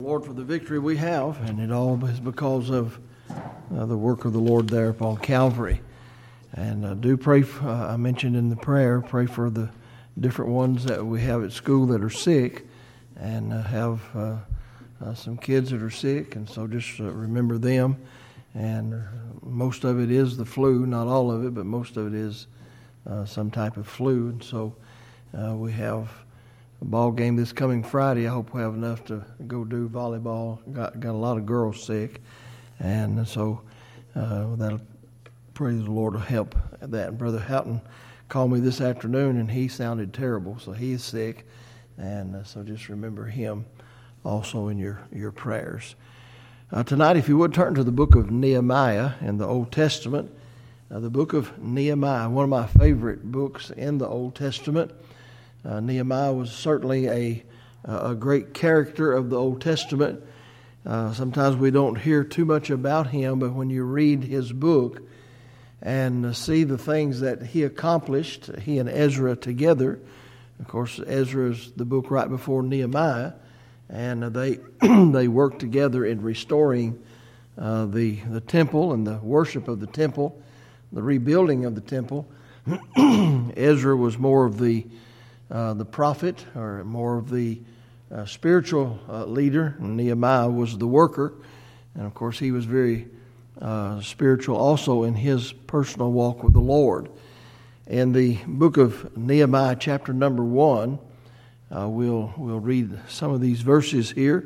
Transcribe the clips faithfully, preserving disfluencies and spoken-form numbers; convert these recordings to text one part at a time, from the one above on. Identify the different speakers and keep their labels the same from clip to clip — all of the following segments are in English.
Speaker 1: Lord, for the victory we have, and it all is because of uh, the work of the Lord there upon Calvary. And uh, do pray, for, uh, I mentioned in the prayer, pray for the different ones that we have at school that are sick, and uh, have uh, uh, some kids that are sick, and so just uh, remember them. And uh, most of it is the flu, not all of it, but most of it is uh, some type of flu. And so uh, we have a ball game this coming Friday. I hope we have enough to go do volleyball. Got got a lot of girls sick, and so uh, that'll pray the Lord will help that. And Brother Houghton called me this afternoon, and he sounded terrible, so he is sick, and uh, so just remember him also in your your prayers. Uh, tonight, if you would turn to the book of Nehemiah in the Old Testament, uh, the book of Nehemiah, one of my favorite books in the Old Testament. Uh, Nehemiah was certainly a a great character of the Old Testament. Uh, sometimes we don't hear too much about him, but when you read his book and see the things that he accomplished, he and Ezra together. Of course, Ezra is the book right before Nehemiah, and they they worked together in restoring uh, the the temple and the worship of the temple, the rebuilding of the temple. Ezra was more of the Uh, the prophet, or more of the uh, spiritual uh, leader. Nehemiah was the worker, and of course he was very uh, spiritual also in his personal walk with the Lord. In the book of Nehemiah, chapter number one, uh, we'll we'll read some of these verses here,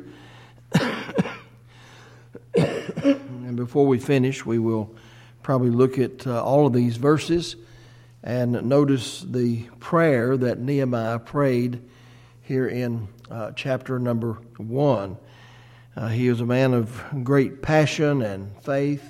Speaker 1: and before we finish, we will probably look at uh, all of these verses. And notice the prayer that Nehemiah prayed here in uh, chapter number one. Uh, he was a man of great passion and faith,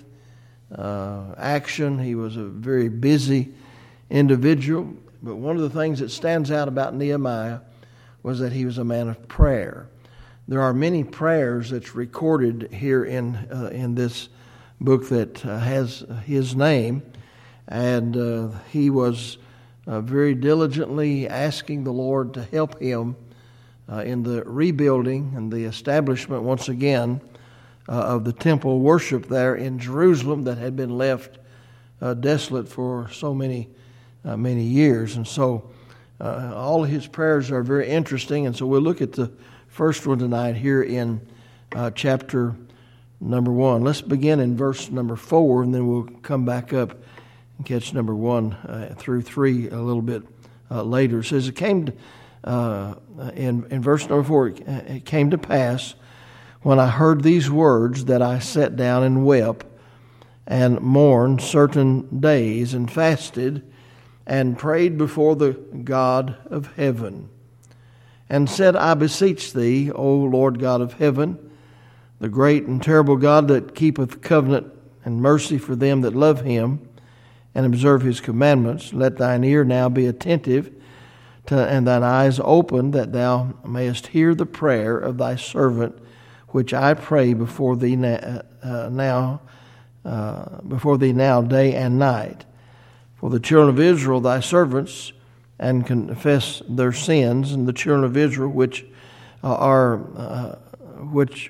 Speaker 1: uh, action. He was a very busy individual. But one of the things that stands out about Nehemiah was that he was a man of prayer. There are many prayers that's recorded here in uh, in this book that uh, has his name. And uh, he was uh, very diligently asking the Lord to help him uh, in the rebuilding and the establishment once again uh, of the temple worship there in Jerusalem that had been left uh, desolate for so many, uh, many years. And so uh, all of his prayers are very interesting. And so we'll look at the first one tonight here in uh, chapter number one. Let's begin in verse number four, and then we'll come back up and catch number one uh, through three a little bit uh, later. It says, it came to, uh, in, in verse number four, it came to pass when I heard these words that I sat down and wept and mourned certain days and fasted and prayed before the God of heaven and said, I beseech thee, O Lord God of heaven, the great and terrible God that keepeth covenant and mercy for them that love him, and observe his commandments, let thine ear now be attentive to, and thine eyes open, that thou mayest hear the prayer of thy servant, which I pray before thee now, uh, now uh, before thee now day and night, for the children of Israel thy servants, and confess their sins, and the children of Israel which uh, are uh, which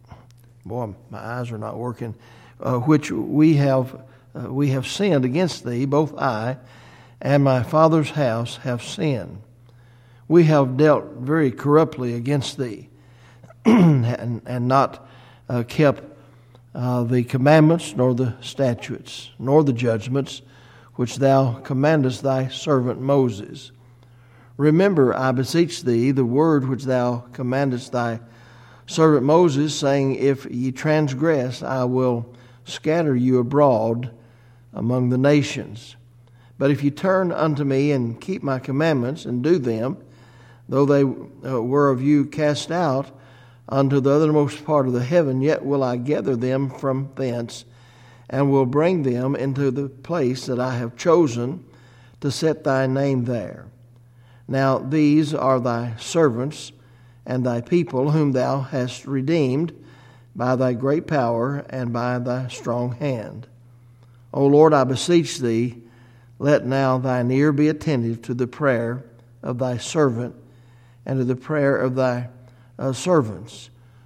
Speaker 1: boy my eyes are not working, uh, which we have. Uh, we have sinned against thee, both I and my father's house have sinned. We have dealt very corruptly against thee, and, and not uh, kept uh, the commandments, nor the statutes, nor the judgments, which thou commandest thy servant Moses. Remember, I beseech thee, the word which thou commandest thy servant Moses, saying, if ye transgress, I will scatter you abroad among the nations. But if you turn unto me and keep my commandments and do them, though they uh, were of you cast out unto the uttermost part of the heaven, yet will I gather them from thence, and will bring them into the place that I have chosen to set thy name there. Now these are thy servants and thy people, whom thou hast redeemed by thy great power and by thy strong hand. O Lord, I beseech thee, let now thine ear be attentive to the prayer of thy servant and to the prayer of thy uh, servants,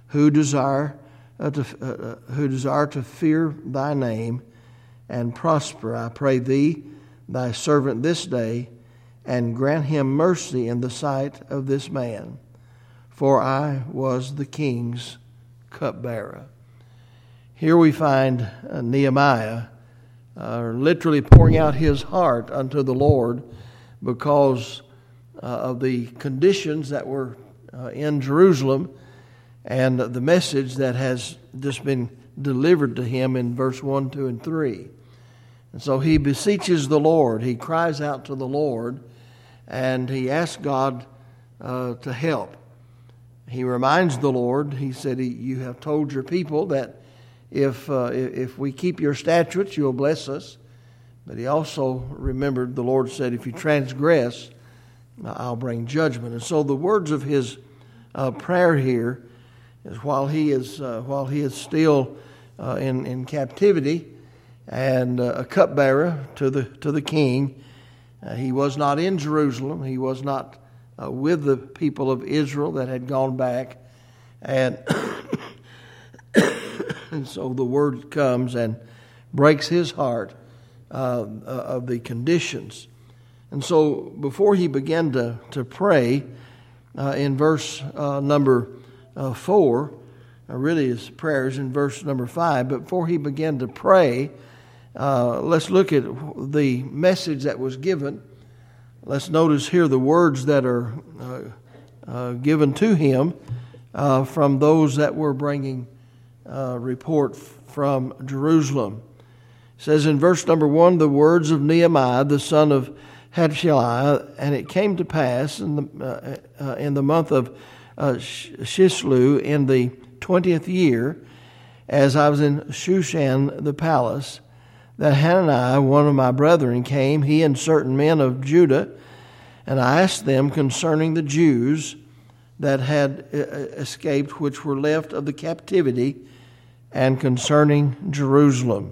Speaker 1: who desire uh, to uh, who desire to fear thy name and prosper. I pray thee, thy servant this day, and grant him mercy in the sight of this man, for I was the king's cupbearer." Here we find uh, Nehemiah uh, literally pouring out his heart unto the Lord because uh, of the conditions that were uh, in Jerusalem and the message that has just been delivered to him in verse one, two, and three. And so he beseeches the Lord. He cries out to the Lord, and he asks God uh, to help. He reminds the Lord, he said, "You have told your people that if uh, if we keep your statutes, you'll bless us." But he also remembered, the Lord said, "If you transgress, I'll bring judgment." And so the words of his uh, prayer here is while he is uh, while he is still uh, in in captivity and uh, a cupbearer to the to the king. Uh, he was not in Jerusalem. He was not uh, with the people of Israel that had gone back, and and so the word comes and breaks his heart uh, of the conditions. And so before he began to, to pray, uh, in verse uh, number uh, four, uh, really his prayer is in verse number five, but before he began to pray, uh, let's look at the message that was given. Let's notice here the words that are uh, uh, given to him uh, from those that were bringing Uh, report from Jerusalem. It says in verse number one, the words of Nehemiah, the son of Hadshaliah, "And it came to pass in the uh, uh, in the month of uh, Shislu, in the twentieth year, as I was in Shushan the palace, that Hananiah, one of my brethren, came, he and certain men of Judah, and I asked them concerning the Jews that had escaped, which were left of the captivity, and concerning Jerusalem.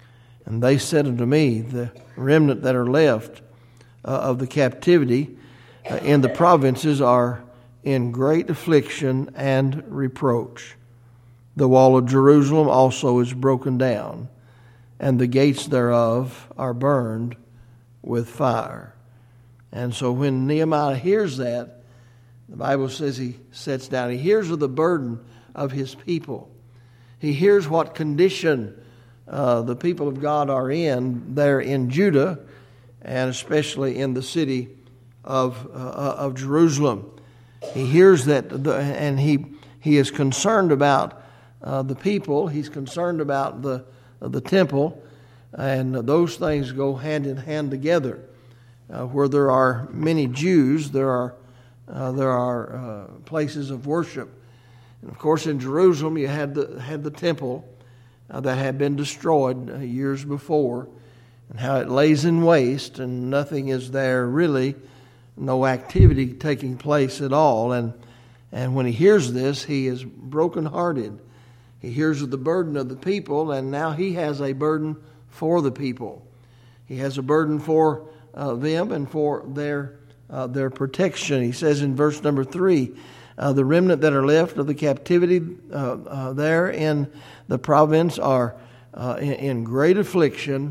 Speaker 1: And they said unto me, the remnant that are left uh, of the captivity uh, in the provinces are in great affliction and reproach. The wall of Jerusalem also is broken down, and the gates thereof are burned with fire." And so when Nehemiah hears that, the Bible says he sits down. He hears of the burden of his people. He hears what condition uh, the people of God are in there in Judah, and especially in the city of uh, of Jerusalem. He hears that, the, and he he is concerned about uh, the people. He's concerned about the uh, the temple, and those things go hand in hand together. Uh, where there are many Jews, there are uh, there are uh, places of worship. And of course, in Jerusalem, you had the had the temple uh, that had been destroyed uh, years before, and how it lays in waste, and nothing is there really, no activity taking place at all. And and when he hears this, he is brokenhearted. He hears of the burden of the people, and now he has a burden for the people. He has a burden for uh, them and for their uh, their protection. He says in verse number three, Uh, the remnant that are left of the captivity uh, uh, there in the province are uh, in, in great affliction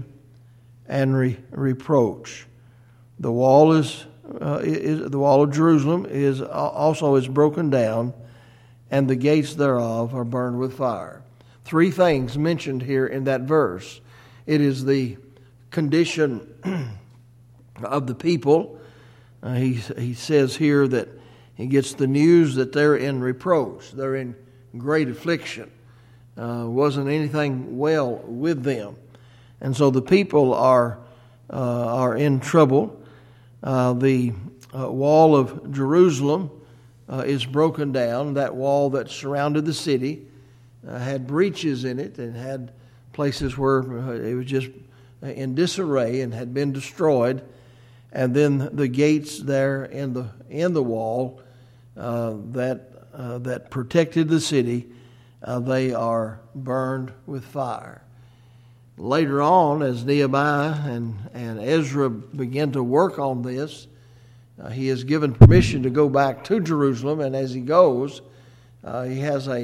Speaker 1: and re- reproach. The wall is, uh, is the wall of Jerusalem is also is broken down, and the gates thereof are burned with fire. Three things mentioned here in that verse. It is the condition of the people. Uh, he he says here that he gets the news that they're in reproach. They're in great affliction. Uh, wasn't anything well with them. And so the people are uh, are in trouble. Uh, the uh, wall of Jerusalem uh, is broken down. That wall that surrounded the city uh, had breaches in it and had places where uh, it was just in disarray and had been destroyed. And then the gates there in the in the wall uh, that uh, that protected the city, uh, they are burned with fire. Later on, as Nehemiah and, and Ezra begin to work on this, uh, he is given permission to go back to Jerusalem, and as he goes, uh, he has a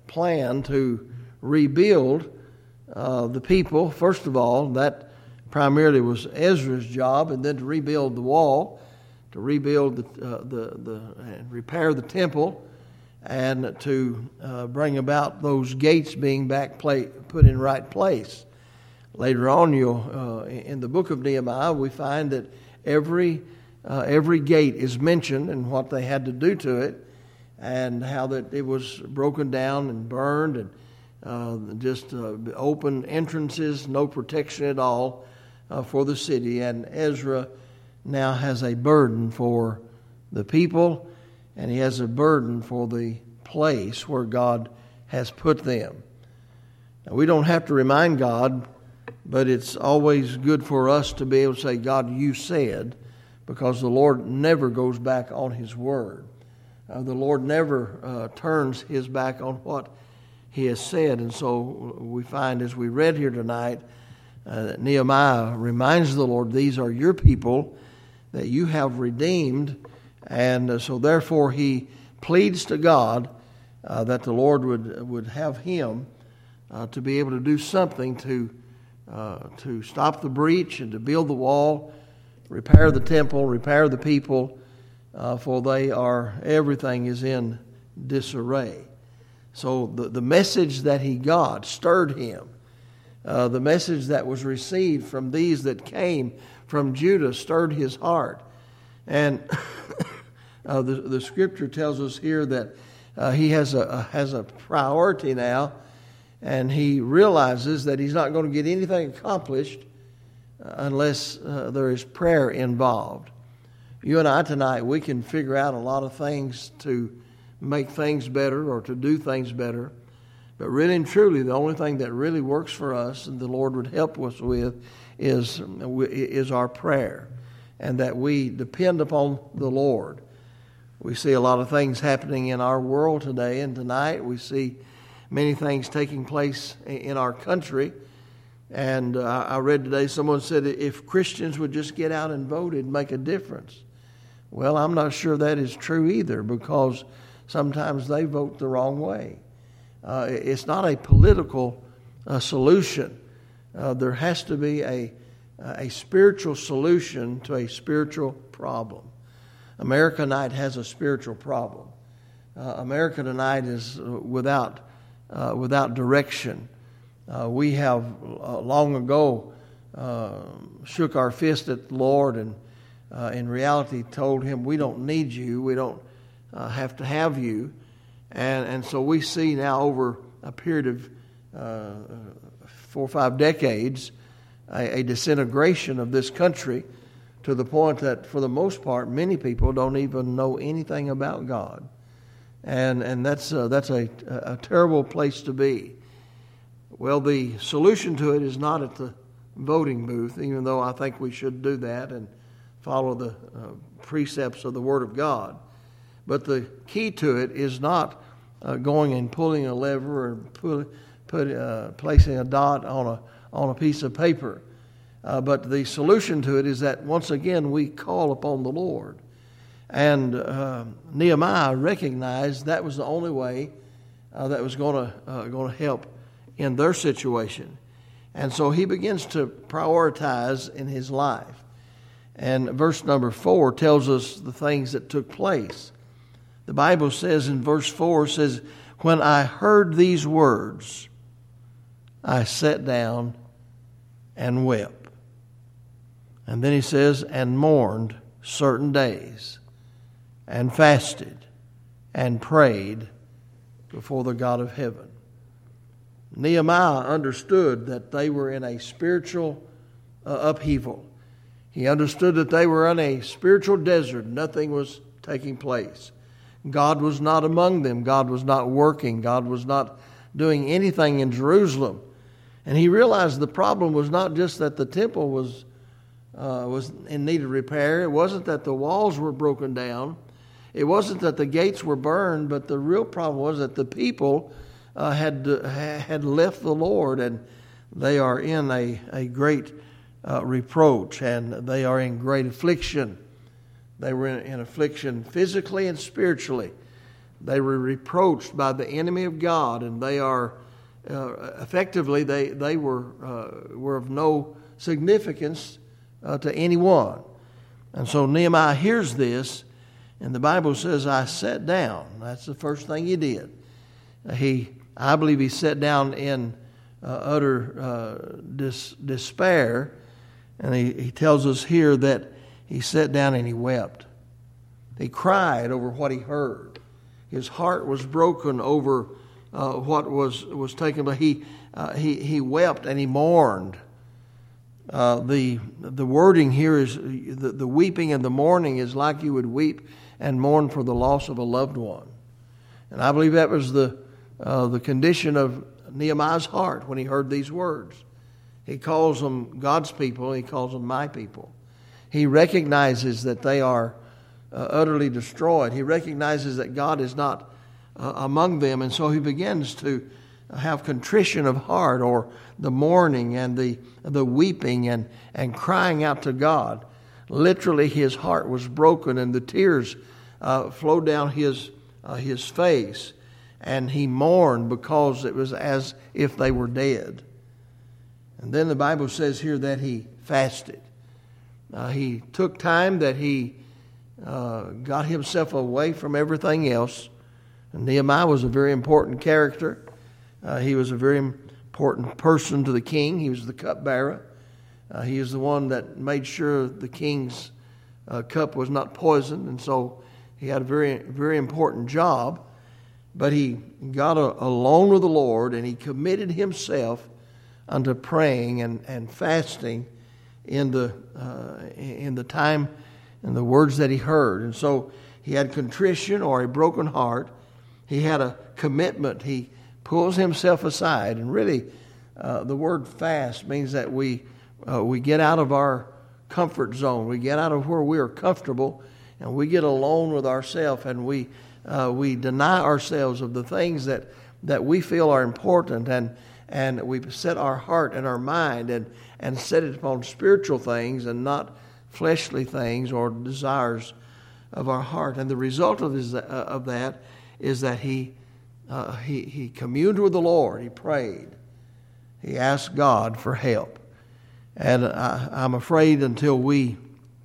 Speaker 1: plan to rebuild uh, the people. First of all, that primarily was Ezra's job, and then to rebuild the wall, to rebuild the uh, the, the and repair the temple, and to uh, bring about those gates being back play, put in right place. Later on, you'll uh, in the book of Nehemiah, we find that every uh, every gate is mentioned and what they had to do to it, and how that it was broken down and burned, and uh, just uh, open entrances, no protection at all uh, for the city. And Ezra now has a burden for the people, and he has a burden for the place where God has put them. Now, we don't have to remind God, but it's always good for us to be able to say, God, you said, because the Lord never goes back on His word. Uh, the Lord never uh, turns His back on what He has said. And so we find, as we read here tonight, uh, that Nehemiah reminds the Lord, these are your people that you have redeemed. And uh, so therefore he pleads to God uh, that the Lord would, would have him uh, to be able to do something to Uh, to stop the breach and to build the wall, repair the temple, repair the people, uh, for they are, everything is in disarray. So the, the message that he got stirred him. Uh, the message that was received from these that came from Judah stirred his heart. And uh, the, the scripture tells us here that uh, he has a, a has a priority now. And he realizes that he's not going to get anything accomplished unless uh, there is prayer involved. You and I tonight, we can figure out a lot of things to make things better or to do things better. But really and truly, the only thing that really works for us and the Lord would help us with is, is our prayer. And that we depend upon the Lord. We see a lot of things happening in our world today, and tonight we see many things taking place in our country. And uh, I read today, someone said if Christians would just get out and vote, it'd make a difference. Well, I'm not sure that is true either, because sometimes they vote the wrong way. Uh, it's not a political uh, solution. Uh, there has to be a, a spiritual solution to a spiritual problem. America tonight has a spiritual problem. Uh, America tonight is without Uh, without direction. Uh, we have uh, long ago uh, shook our fist at the Lord and uh, in reality told Him we don't need you, we don't uh, have to have you. And, and so we see now over a period of uh, four or five decades a, a disintegration of this country to the point that for the most part many people don't even know anything about God. And and that's uh, that's a, a terrible place to be. Well, the solution to it is not at the voting booth, even though I think we should do that and follow the uh, precepts of the Word of God. But the key to it is not uh, going and pulling a lever or put, put, uh, placing a dot on a on a piece of paper. Uh, but the solution to it is that once again we call upon the Lord. And uh, Nehemiah recognized that was the only way uh, that was going to uh, going to help in their situation. And so he begins to prioritize in his life. And verse number four tells us the things that took place. The Bible says in verse four, says, "When I heard these words, I sat down and wept." And then he says, "and mourned certain days, and fasted, and prayed before the God of heaven." Nehemiah understood that they were in a spiritual uh, upheaval. He understood that they were in a spiritual desert. Nothing was taking place. God was not among them. God was not working. God was not doing anything in Jerusalem. And he realized the problem was not just that the temple was uh, was in need of repair. It wasn't that the walls were broken down. It wasn't that the gates were burned, but the real problem was that the people uh, had uh, had left the Lord, and they are in a, a great uh, reproach, and they are in great affliction. They were in, in affliction physically and spiritually. they were reproached by the enemy of God, and they are uh, effectively they they were uh, were of no significance uh, to anyone. And so Nehemiah hears this, and the Bible says, "I sat down." That's the first thing he did. He, I believe, he sat down in uh, utter uh, dis, despair, and he, he tells us here that he sat down and he wept. He cried over what he heard. His heart was broken over uh, what was was taken place. He uh, he he wept and he mourned. Uh, the the wording here is the, the weeping and the mourning is like you would weep and mourn for the loss of a loved one. And I believe that was the uh, the condition of Nehemiah's heart when he heard these words. He calls them God's people. He calls them my people. He recognizes that they are uh, utterly destroyed. He recognizes that God is not uh, among them, and so he begins to have contrition of heart, or the mourning and the the weeping and, and crying out to God. Literally, his heart was broken, and the tears uh, flowed down his uh, his face, and he mourned because it was as if they were dead. And then the Bible says here that he fasted. Uh, he took time that he uh, got himself away from everything else. And Nehemiah was a very important character. Uh, he was a very important person to the king. He was the cupbearer. Uh, he was the one that made sure the king's uh, cup was not poisoned. And so he had a very, very important job. But he got a, alone with the Lord, and he committed himself unto praying and, and fasting in the uh, in the time and the words that he heard. And so he had contrition, or a broken heart. He had a commitment. He pulls himself aside. And really, uh, the word fast means that we uh, we get out of our comfort zone. We get out of where we are comfortable, and we get alone with ourselves, and we uh, we deny ourselves of the things that, that we feel are important, and and we set our heart and our mind and, and set it upon spiritual things and not fleshly things or desires of our heart. And the result of this, uh, of that is that he uh, he he communed with the Lord. He prayed. He asked God for help. And I, I'm afraid until we,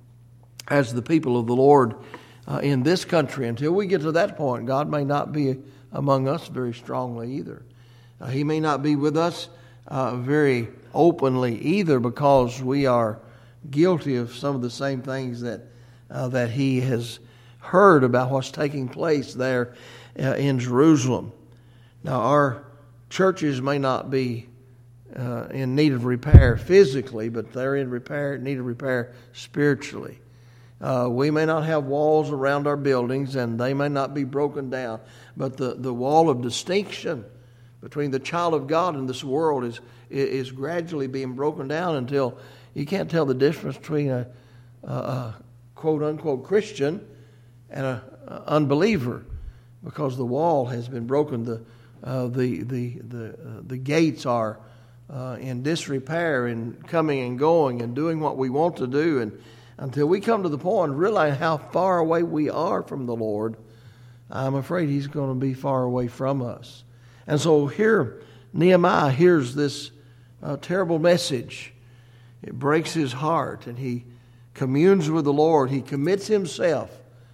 Speaker 1: as the people of the Lord uh, in this country, until we get to that point, God may not be among us very strongly either. Uh, he may not be with us uh, very openly either, because we are guilty of some of the same things that uh, that he has heard about what's taking place there uh, in Jerusalem. Now, our churches may not be uh, in need of repair physically, but they're in repair, need of repair spiritually. Uh, we may not have walls around our buildings, and they may not be broken down, but the, the wall of distinction between the child of God and this world is is gradually being broken down until you can't tell the difference between a, a, a quote-unquote Christian and a, a unbeliever, because the wall has been broken. The uh, the the the uh, the gates are uh, in disrepair and coming and going and doing what we want to do, and until we come to the point and realize how far away we are from the Lord, I'm afraid He's going to be far away from us. And so here, Nehemiah hears this uh, terrible message. It breaks his heart, and he communes with the Lord. He commits himself,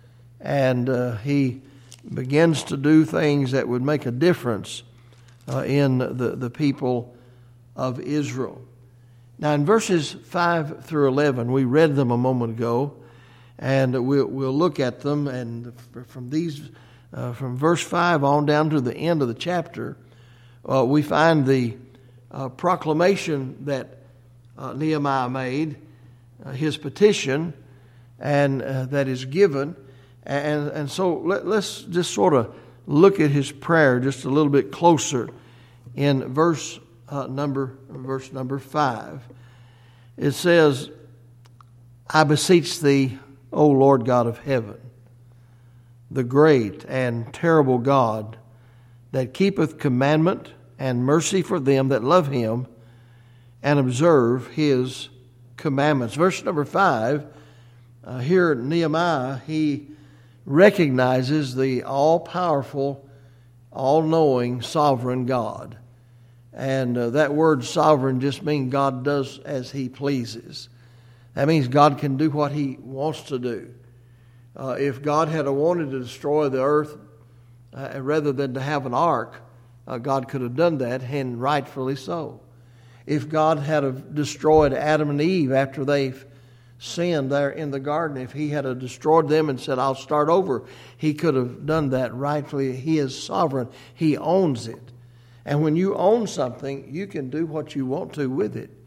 Speaker 1: and uh, he begins to do things that would make a difference uh, in the, the people of Israel. Now, in verses five through eleven, we read them a moment ago, and we'll, we'll look at them. And from these, uh, from verse five on down to the end of the chapter, uh, we find the uh, proclamation that uh, Nehemiah made, uh, his petition, and uh, that is given. And and so let, let's just sort of look at his prayer just a little bit closer in verse uh, number verse number five. It says, "I beseech thee, O Lord God of heaven, the great and terrible God, that keepeth commandment and mercy for them that love him and observe his commandments." Verse number five, uh, here Nehemiah, he recognizes the all-powerful, all-knowing, sovereign God. And uh, that word sovereign just means God does as He pleases. That means God can do what He wants to do. Uh, if God had wanted to destroy the earth uh, rather than to have an ark, uh, God could have done that, and rightfully so. If God had have destroyed Adam and Eve after they've sinned there in the garden, if He had have destroyed them and said, I'll start over, He could have done that rightfully. He is sovereign. He owns it. And when you own something, you can do what you want to with it.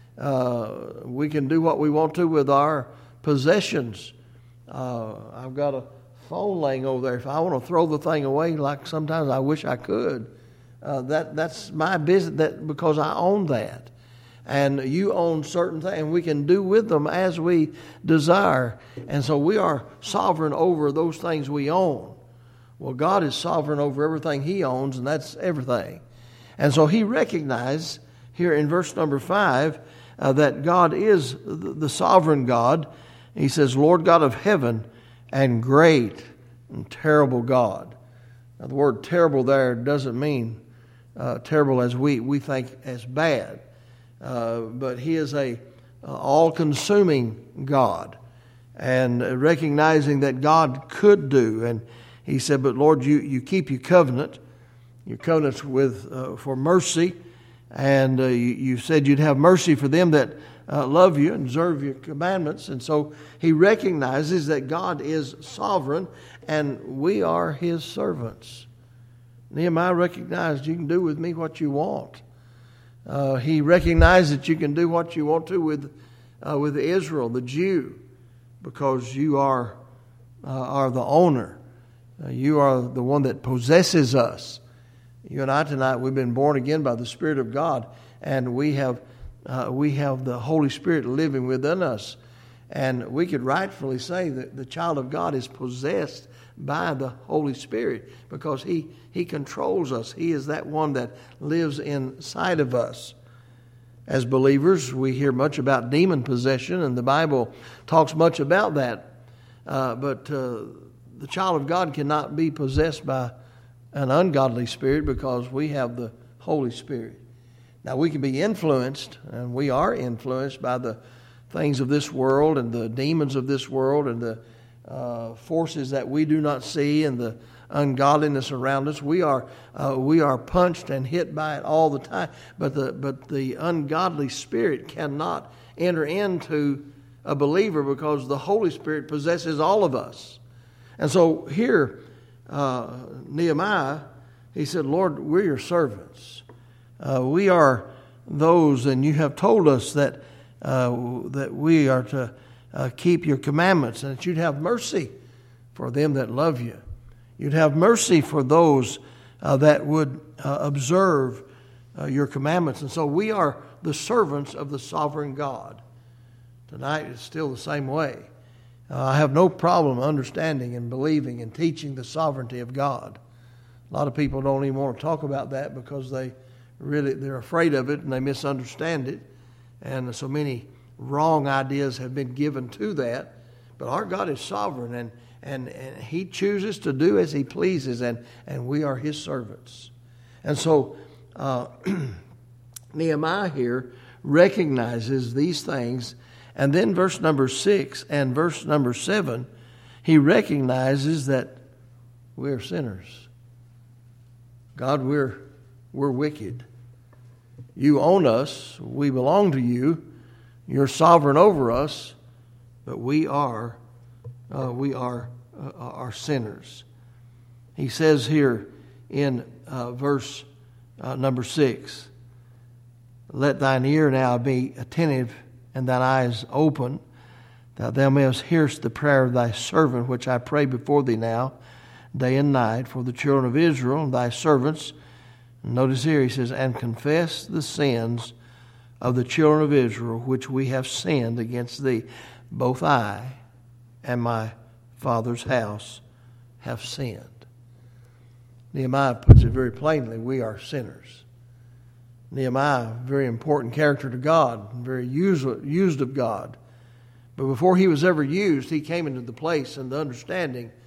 Speaker 1: Uh, we can do what we want to with our possessions. Uh, I've got a phone laying over there. If I want to throw the thing away, like sometimes I wish I could, uh, that that's my business. That because I own that, and you own certain things, and we can do with them as we desire. And so we are sovereign over those things we own. Well, God is sovereign over everything He owns, and that's everything. And so He recognized here in verse number five uh, that God is the sovereign God. He says, Lord God of heaven and great and terrible God. Now, the word terrible there doesn't mean uh, terrible as we, we think as bad. Uh, but He is a uh, all-consuming God. And uh, recognizing that God could do. And He said, but Lord, you, you keep your covenant. Your covenant's with uh, for mercy. And uh, you, you said you'd have mercy for them that Uh, love you and observe your commandments. And so he recognizes that God is sovereign and we are His servants. Nehemiah recognized you can do with me what you want. Uh, he recognized that you can do what you want to with uh, with Israel, the Jew, because you are uh, are the owner. Uh, you are the one that possesses us. You and I tonight, we've been born again by the Spirit of God, and we have Uh, we have the Holy Spirit living within us. And we could rightfully say that the child of God is possessed by the Holy Spirit because He, he controls us. He is that one that lives inside of us. As believers, we hear much about demon possession, and the Bible talks much about that. Uh, but uh, the child of God cannot be possessed by an ungodly spirit because we have the Holy Spirit. Now, we can be influenced, and we are influenced by the things of this world and the demons of this world and the uh, forces that we do not see and the ungodliness around us. We are uh, we are punched and hit by it all the time. But the but the ungodly spirit cannot enter into a believer because the Holy Spirit possesses all of us. And so here, uh, Nehemiah, he said, Lord, we're your servants. Uh, we are those, and you have told us that uh, that we are to uh, keep your commandments, and that you'd have mercy for them that love you. You'd have mercy for those uh, that would uh, observe uh, your commandments. And so we are the servants of the sovereign God. Tonight it's still the same way. Uh, I have no problem understanding and believing and teaching the sovereignty of God. A lot of people don't even want to talk about that because they Really, they're afraid of it and they misunderstand it. And so many wrong ideas have been given to that. But our God is sovereign, and, and, and He chooses to do as He pleases, and, and we are His servants. And so uh, Nehemiah here recognizes these things. And then verse number six and verse number seven, he recognizes that we're sinners. God, we're We're wicked. You own us. We belong to you. You're sovereign over us, but we are, uh, we are, uh, are sinners. He says here in uh, verse uh, number six, "Let thine ear now be attentive and thine eyes open, that thou mayest hear the prayer of thy servant, which I pray before thee now, day and night, for the children of Israel and thy servants." Notice here he says, "And confess the sins of the children of Israel, which we have sinned against thee. Both I and my father's house have sinned." Nehemiah puts it very plainly, we are sinners. Nehemiah, very important character to God, very used, used of God. But before he was ever used, he came into the place and the understanding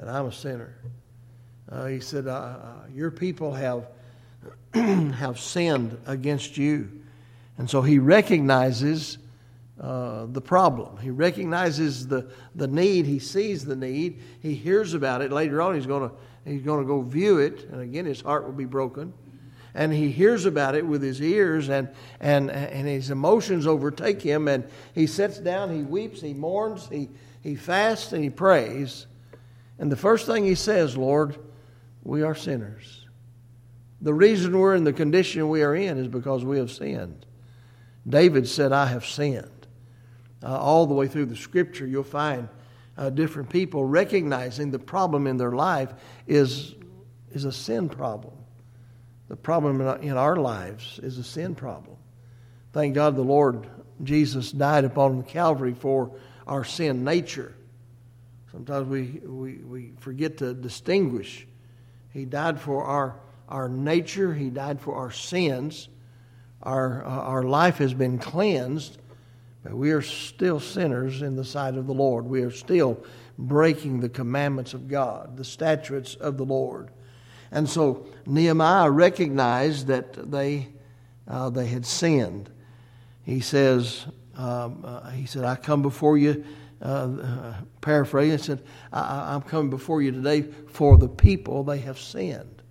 Speaker 1: that I'm a sinner. Uh, he said, uh, your people have have sinned against you. And so he recognizes uh, the problem. He recognizes the, the need. He sees the need. He hears about it. Later on, he's going to he's going to go view it. And again, his heart will be broken. And he hears about it with his ears, and, and, and his emotions overtake him. And he sits down, he weeps, he mourns, he, he fasts, and he prays. And the first thing he says, Lord, we are sinners. The reason we're in the condition we are in is because we have sinned. David said, I have sinned. Uh, all the way through the Scripture, you'll find uh, different people recognizing the problem in their life is, is a sin problem. The problem in our lives is a sin problem. Thank God the Lord Jesus died upon Calvary for our sin nature. Sometimes we, we, we forget to distinguish. He died for our Our nature. He died for our sins. Our, uh, our life has been cleansed, but we are still sinners in the sight of the Lord. We are still breaking the commandments of God, the statutes of the Lord. And so Nehemiah recognized that they uh, they had sinned. He says, um, uh, he said, I come before you, uh, uh, paraphrase, he said, I, I'm coming before you today for the people, they have sinned.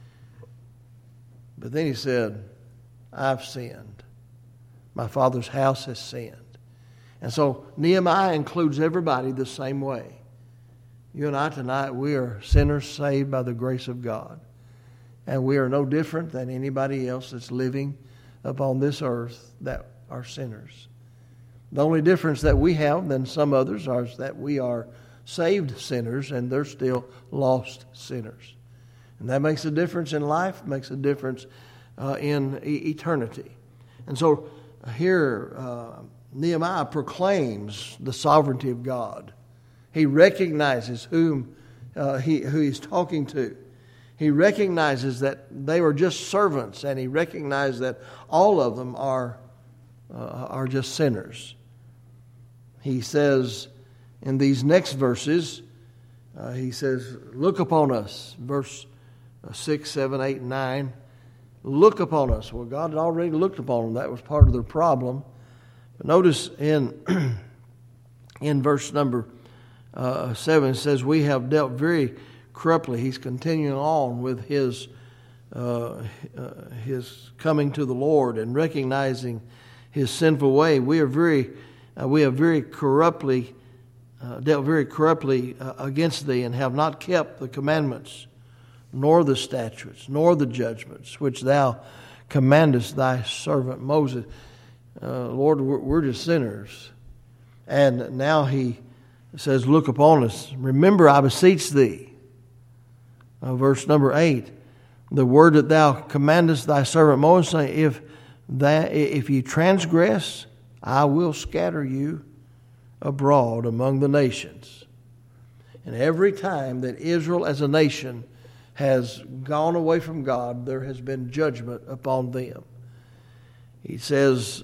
Speaker 1: But then he said, I've sinned. My father's house has sinned. And so Nehemiah includes everybody the same way. You and I tonight, we are sinners saved by the grace of God. And we are no different than anybody else that's living upon this earth that are sinners. The only difference that we have than some others is that we are saved sinners and they're still lost sinners. And that makes a difference in life, makes a difference uh, in e- eternity. And so here uh, Nehemiah proclaims the sovereignty of God. He recognizes whom uh, he who he's talking to. He recognizes that they were just servants, and he recognized that all of them are uh, are just sinners. He says in these next verses, uh, he says, "Look upon us," verse six, seven, eight, and nine. Look upon us. Well, God had already looked upon them. That was part of their problem. But notice in in verse number uh, seven, it says, "We have dealt very corruptly." He's continuing on with his uh, uh, his coming to the Lord and recognizing his sinful way. We are very uh, we have very corruptly uh, dealt very corruptly uh, against thee, and have not kept the commandments, nor the statutes, nor the judgments, which thou commandest thy servant Moses. Uh, Lord, we're, we're just sinners. And now he says, look upon us. Remember, I beseech thee. Uh, verse number eight. The word that thou commandest thy servant Moses, saying, if, that, if you transgress, I will scatter you abroad among the nations. And every time that Israel as a nation has gone away from God, there has been judgment upon them. He says,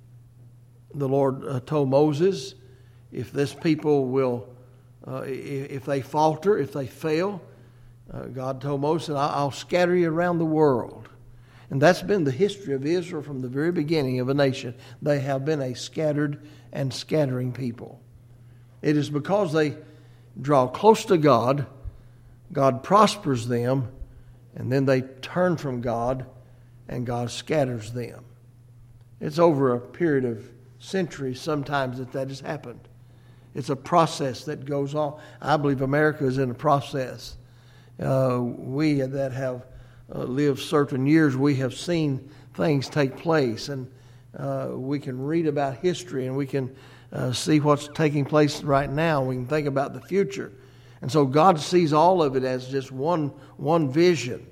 Speaker 1: the Lord uh, told Moses, if this people will, uh, if they falter, if they fail, uh, God told Moses, I'll scatter you around the world. And that's been the history of Israel from the very beginning of a nation. They have been a scattered and scattering people. It is because they draw close to God, God prospers them, and then they turn from God, and God scatters them. It's over a period of centuries sometimes that that has happened. It's a process that goes on. I believe America is in a process. Uh, we that have uh, lived certain years, we have seen things take place, and uh, we can read about history, and we can uh, see what's taking place right now. We can think about the future. And so God sees all of it as just one one vision.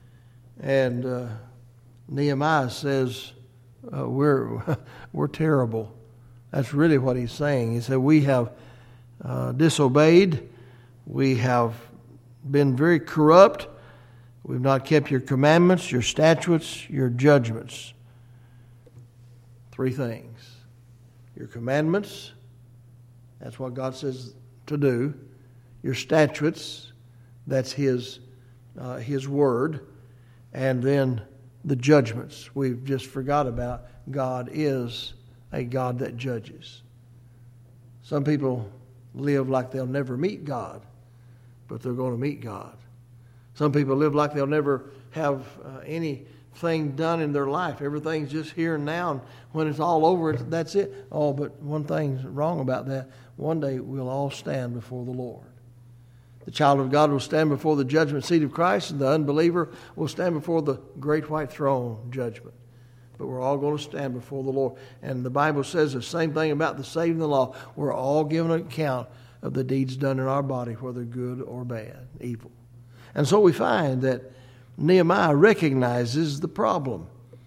Speaker 1: And uh, Nehemiah says, uh, we're we're terrible. That's really what he's saying. He said, we have uh, disobeyed. We have been very corrupt. We've not kept your commandments, your statutes, your judgments. Three things. Your commandments, that's what God says to do. your statutes, that's his, uh, his word, and then the judgments. We've just forgot about God is a God that judges. Some people live like they'll never meet God, but they're going to meet God. Some people live like they'll never have uh, anything done in their life. Everything's just here and now, and when it's all over, that's it. Oh, but one thing's wrong about that. One day we'll all stand before the Lord. The child of God will stand before the judgment seat of Christ, and the unbeliever will stand before the great white throne judgment. But we're all going to stand before the Lord. And the Bible says the same thing about the saved and the law. We're all given an account of the deeds done in our body, whether good or bad, evil. And so we find that Nehemiah recognizes the problem.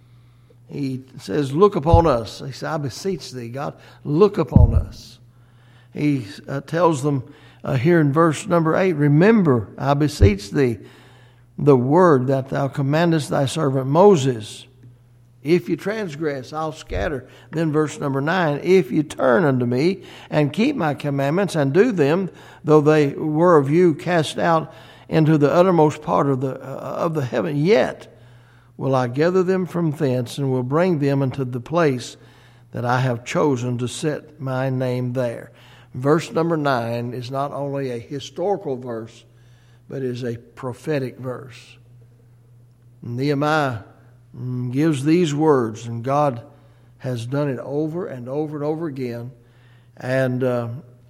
Speaker 1: He says, look upon us. He says, I beseech thee, God, look upon us. He uh, tells them uh, here in verse number eight, remember, I beseech thee, the word that thou commandest thy servant Moses. If you transgress, I'll scatter. Then verse number nine, if you turn unto me and keep my commandments and do them, though they were of you cast out into the uttermost part of the uh, of the heaven, yet will I gather them from thence and will bring them into the place that I have chosen to set my name there. Verse number nine is not only a historical verse, but is a prophetic verse. Nehemiah gives these words, and God has done it over and over and over again. And uh,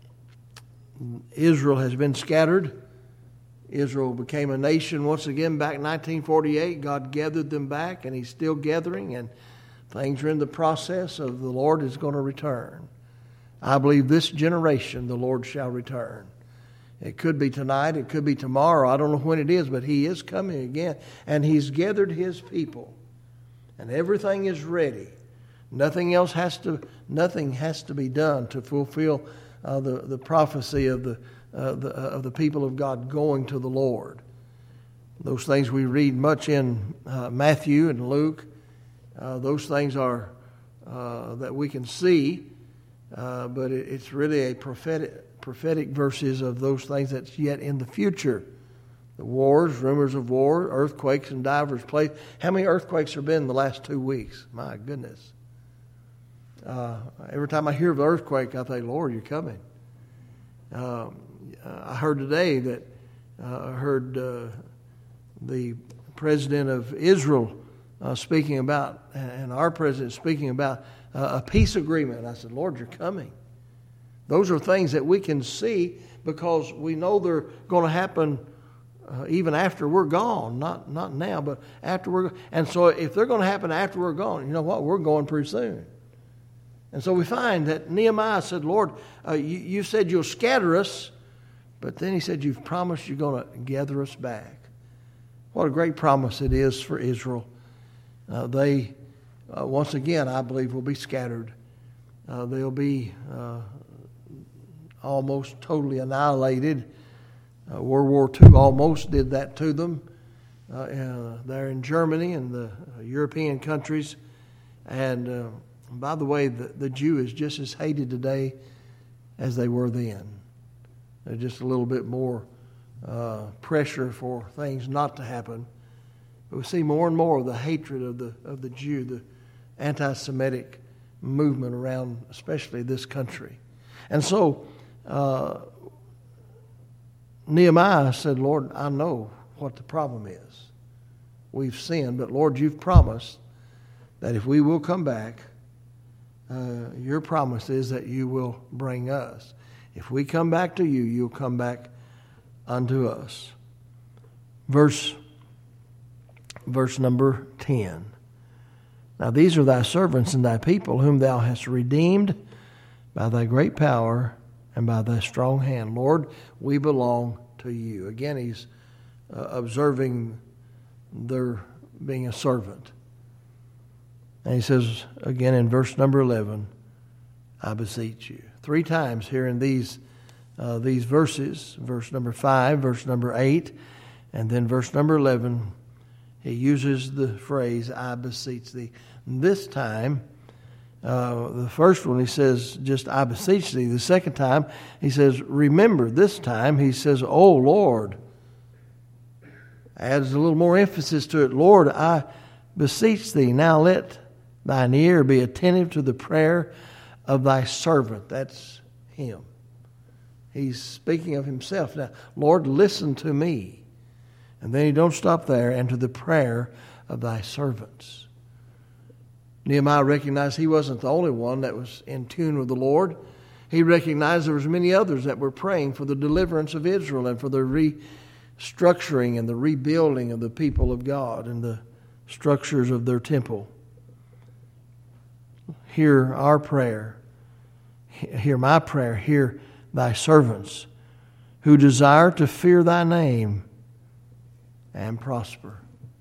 Speaker 1: Israel has been scattered. Israel became a nation once again back in nineteen forty-eight. God gathered them back, and He's still gathering, and things are in the process of the Lord is going to return. I believe this generation the Lord shall return. It could be tonight, it could be tomorrow. I don't know when it is, but He is coming again, and He's gathered His people. And everything is ready. Nothing else has to. Nothing has to be done to fulfill uh, the the prophecy of the, uh, the uh, of the people of God going to the Lord. Those things we read much in uh, Matthew and Luke. Uh, those things are uh, that we can see, uh, but it, it's really a prophetic prophetic verses of those things that's yet in the future. The wars, rumors of war, earthquakes in divers places. How many earthquakes have been in the last two weeks? My goodness. Uh, every time I hear of an earthquake, I think, Lord, you're coming. Um, I heard today that uh, I heard uh, the president of Israel uh, speaking about, and our president speaking about uh, a peace agreement. I said, Lord, you're coming. Those are things that we can see because we know they're going to happen Uh, even after we're gone, not not now, but after we're gone. And so if they're going to happen after we're gone, you know what? We're going pretty soon. And so we find that Nehemiah said, Lord, uh, you, you said you'll scatter us, but then he said you've promised you're going to gather us back. What a great promise it is for Israel. Uh, they, uh, once again, I believe, will be scattered. Uh, they'll be uh, almost totally annihilated. Uh, World War Two almost did that to them. Uh, uh, there in Germany and the uh, European countries. And uh, by the way, the, the Jew is just as hated today as they were then. There's just a little bit more uh, pressure for things not to happen. But we see more and more of the hatred of the of the Jew, the anti-Semitic movement around, especially this country. And so uh, Nehemiah said, Lord, I know what the problem is. We've sinned, but Lord, you've promised that if we will come back, uh, your promise is that you will bring us. If we come back to you, you'll come back unto us. Verse, verse number ten. Now these are thy servants and thy people, whom thou hast redeemed by thy great power and by thy strong hand. Lord, we belong to you. Again, he's uh, observing their being a servant. And he says again in verse number eleven, I beseech you. Three times here in these uh, these verses, verse number five, verse number eight, and then verse number eleven, he uses the phrase, I beseech thee. This time, Uh, the first one, he says, just, I beseech thee. The second time, he says, remember. This time, he says, oh, Lord. Adds a little more emphasis to it. Lord, I beseech thee. Now let thine ear be attentive to the prayer of thy servant. That's him. He's speaking of himself. Now, Lord, listen to me. And then he don't stop there. And to the prayer of thy servants. Nehemiah recognized he wasn't the only one that was in tune with the Lord. He recognized there was many others that were praying for the deliverance of Israel and for the restructuring and the rebuilding of the people of God and the structures of their temple. Hear our prayer. Hear my prayer. Hear thy servants who desire to fear thy name and prosper.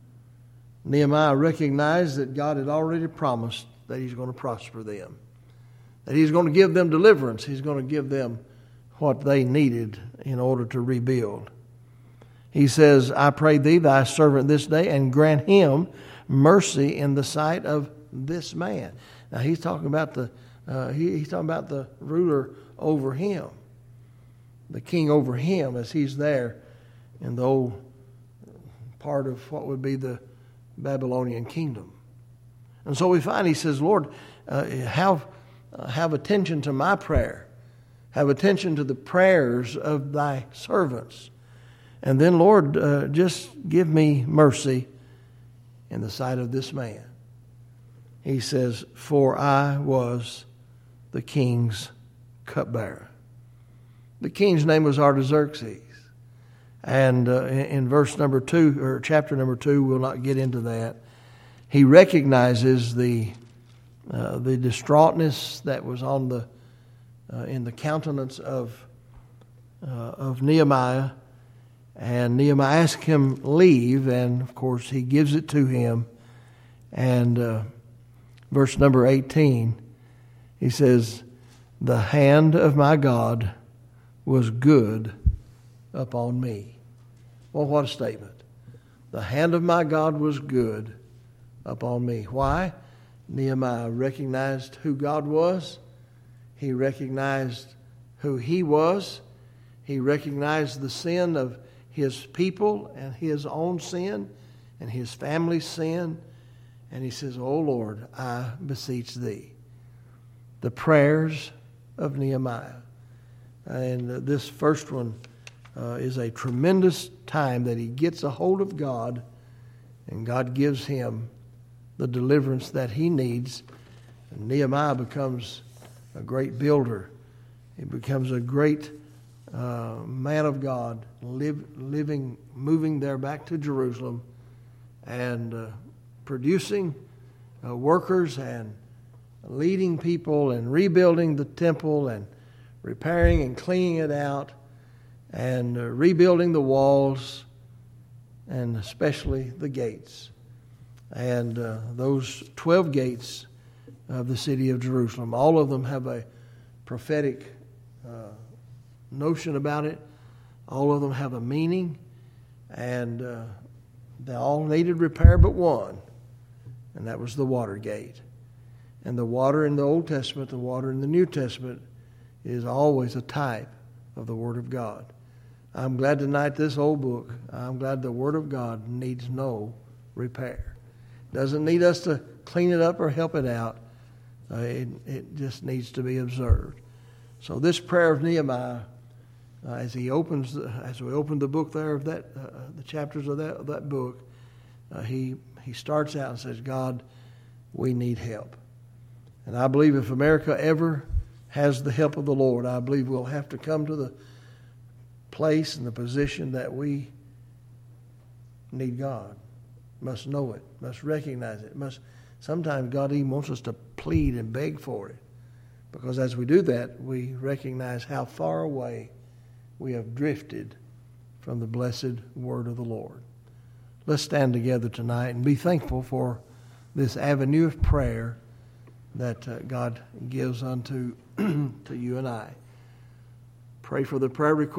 Speaker 1: Nehemiah recognized that God had already promised that he's going to prosper them. That he's going to give them deliverance. He's going to give them what they needed in order to rebuild. He says, I pray thee, thy servant, this day, and grant him mercy in the sight of this man. Now he's talking about the uh, he, he's talking about the ruler over him, the king over him, as he's there in the old part of what would be the Babylonian kingdom. And so we find he says, Lord, uh, have uh, have attention to my prayer, have attention to the prayers of thy servants, and then Lord, uh, just give me mercy in the sight of this man. He says, for I was the king's cupbearer. The king's name was Artaxerxes. And uh, in, in verse number two, or chapter number two, we'll not get into that. He recognizes the uh, the distraughtness that was on the uh, in the countenance of uh, of Nehemiah, and Nehemiah asks him leave, and of course he gives it to him. And uh, verse number eighteen, he says, "The hand of my God was good upon me." Well, what a statement. The hand of my God was good upon me. Why? Nehemiah recognized who God was. He recognized who he was. He recognized the sin of his people and his own sin and his family's sin. And he says, "Oh Lord, I beseech thee." The prayers of Nehemiah. And this first one uh, is a tremendous time that he gets a hold of God, and God gives him the deliverance that he needs. And Nehemiah becomes a great builder. He becomes a great uh, man of God, live, living, moving there back to Jerusalem, and uh, producing uh, workers and leading people and rebuilding the temple and repairing and cleaning it out and uh, rebuilding the walls and especially the gates. And uh, those twelve gates of the city of Jerusalem, all of them have a prophetic uh, notion about it. All of them have a meaning, and uh, they all needed repair but one, and that was the water gate. And the water in the Old Testament, the water in the New Testament, is always a type of the Word of God. I'm glad tonight this old book, I'm glad the Word of God needs no repair. Doesn't need us to clean it up or help it out. Uh, it, it just needs to be observed. So this prayer of Nehemiah, uh, as he opens, the, as we open the book there of that, uh, the chapters of that of that book, uh, he he starts out and says, "God, we need help." And I believe if America ever has the help of the Lord, I believe we'll have to come to the place and the position that we need God. Must know it, must recognize it, must. Sometimes God even wants us to plead and beg for it, because as we do that, we recognize how far away we have drifted from the blessed word of the Lord. Let's stand together tonight and be thankful for this avenue of prayer that uh, God gives unto to you and I. Pray for the prayer request.